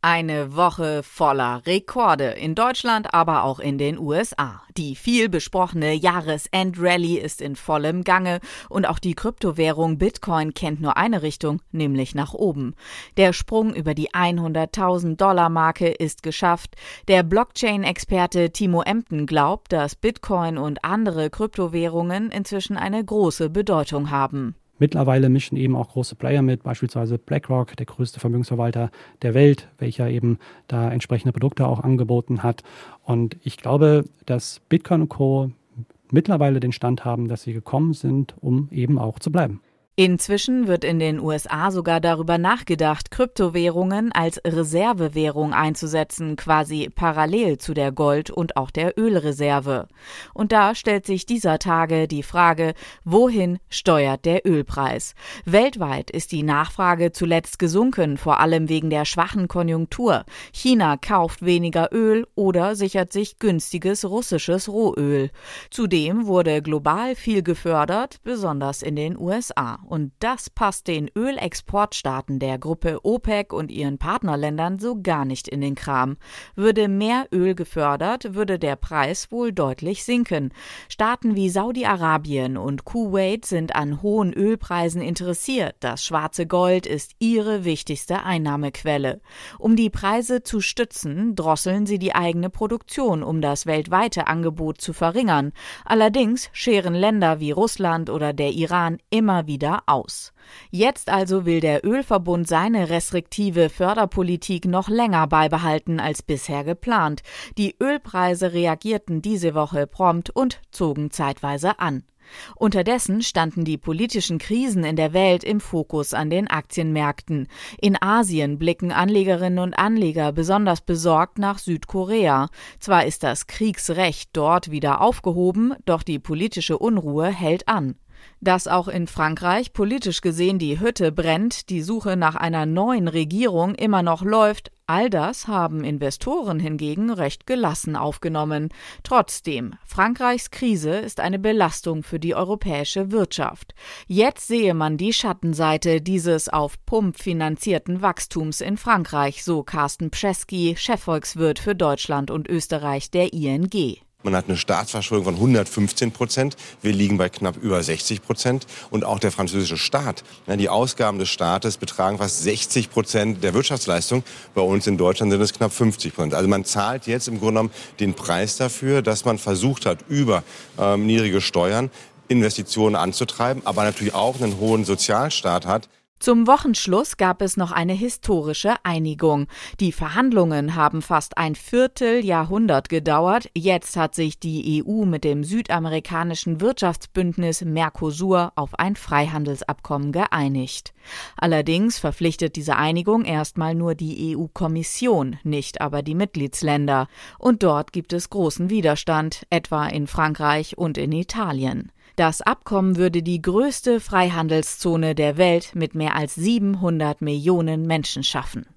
Eine Woche voller Rekorde in Deutschland, aber auch in den USA. Die viel besprochene Jahresendrally ist in vollem Gange und auch die Kryptowährung Bitcoin kennt nur eine Richtung, nämlich nach oben. Der Sprung über die 100.000-Dollar-Marke ist geschafft. Der Blockchain-Experte Timo Emden glaubt, dass Bitcoin und andere Kryptowährungen inzwischen eine große Bedeutung haben. Mittlerweile mischen eben auch große Player mit, beispielsweise BlackRock, der größte Vermögensverwalter der Welt, welcher eben da entsprechende Produkte auch angeboten hat. Und ich glaube, dass Bitcoin und Co. mittlerweile den Stand haben, dass sie gekommen sind, um eben auch zu bleiben. Inzwischen wird in den USA sogar darüber nachgedacht, Kryptowährungen als Reservewährung einzusetzen, quasi parallel zu der Gold- und auch der Ölreserve. Und da stellt sich dieser Tage die Frage, wohin steuert der Ölpreis? Weltweit ist die Nachfrage zuletzt gesunken, vor allem wegen der schwachen Konjunktur. China kauft weniger Öl oder sichert sich günstiges russisches Rohöl. Zudem wurde global viel gefördert, besonders in den USA. Und das passt den Ölexportstaaten der Gruppe OPEC und ihren Partnerländern so gar nicht in den Kram. Würde mehr Öl gefördert, würde der Preis wohl deutlich sinken. Staaten wie Saudi-Arabien und Kuwait sind an hohen Ölpreisen interessiert. Das schwarze Gold ist ihre wichtigste Einnahmequelle. Um die Preise zu stützen, drosseln sie die eigene Produktion, um das weltweite Angebot zu verringern. Allerdings scheren Länder wie Russland oder der Iran immer wieder aus. Jetzt also will der Ölverbund seine restriktive Förderpolitik noch länger beibehalten als bisher geplant. Die Ölpreise reagierten diese Woche prompt und zogen zeitweise an. Unterdessen standen die politischen Krisen in der Welt im Fokus an den Aktienmärkten. In Asien blicken Anlegerinnen und Anleger besonders besorgt nach Südkorea. Zwar ist das Kriegsrecht dort wieder aufgehoben, doch die politische Unruhe hält an. Dass auch in Frankreich politisch gesehen die Hütte brennt, die Suche nach einer neuen Regierung immer noch läuft, all das haben Investoren hingegen recht gelassen aufgenommen. Trotzdem, Frankreichs Krise ist eine Belastung für die europäische Wirtschaft. Jetzt sehe man die Schattenseite dieses auf Pump finanzierten Wachstums in Frankreich, so Carsten Pschesky, Chefvolkswirt für Deutschland und Österreich der ING. Man hat eine Staatsverschuldung von 115%. Wir liegen bei knapp über 60%. Und auch der französische Staat, die Ausgaben des Staates betragen fast 60% der Wirtschaftsleistung. Bei uns in Deutschland sind es knapp 50%. Also man zahlt jetzt im Grunde genommen den Preis dafür, dass man versucht hat, über niedrige Steuern Investitionen anzutreiben, aber natürlich auch einen hohen Sozialstaat hat. Zum Wochenschluss gab es noch eine historische Einigung. Die Verhandlungen haben fast ein Vierteljahrhundert gedauert. Jetzt hat sich die EU mit dem südamerikanischen Wirtschaftsbündnis Mercosur auf ein Freihandelsabkommen geeinigt. Allerdings verpflichtet diese Einigung erstmal nur die EU-Kommission, nicht aber die Mitgliedsländer. Und dort gibt es großen Widerstand, etwa in Frankreich und in Italien. Das Abkommen würde die größte Freihandelszone der Welt mit mehr als 700 Millionen Menschen schaffen.